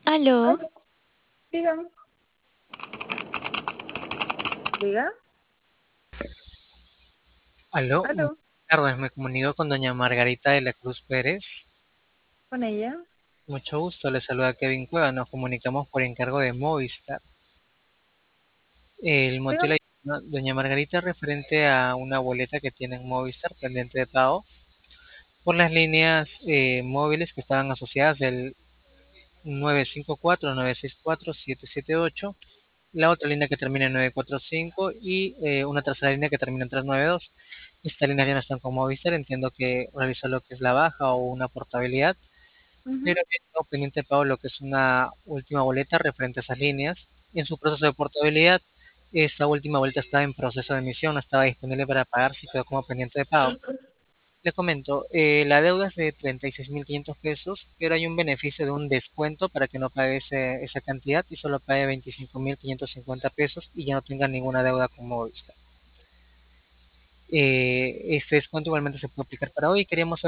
Aló, Aló, diga, diga, aló, buenas aló, tardes, me comunico con doña Margarita de la Cruz Pérez. con ella. Mucho gusto, le saluda Kevin Cueva, nos comunicamos por encargo de Movistar. El motivo Dígame. de la llamada, doña Margarita, es referente a una boleta que tiene en Movistar pendiente de pago por las líneas móviles que estaban asociadas del 954-964-778, la otra línea que termina en 945 y una tercera línea que termina en 392. Estas líneas ya no están con Movistar, entiendo que realizó lo que es la baja o una portabilidad, Ujú, pero que tengo pendiente de pago lo que es una última boleta referente a esas líneas. En su proceso de portabilidad, esta última boleta estaba en proceso de emisión, no estaba disponible para pagar, si quedó como pendiente de pago. Le comento, la deuda es de 36.500 pesos, pero hay un beneficio de un descuento para que no pague esa cantidad y solo pague 25.550 pesos y ya no tenga ninguna deuda con Movistar. Este descuento igualmente se puede aplicar para hoy. Queríamos